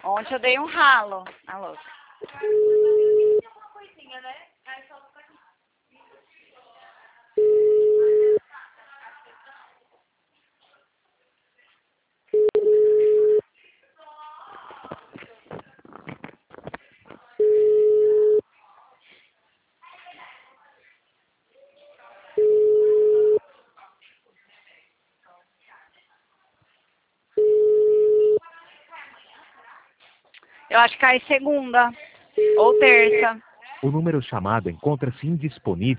Ontem eu dei um ralo. Ah, louca. Eu acho que cai segunda ou terça. O número chamado encontra-se indisponível.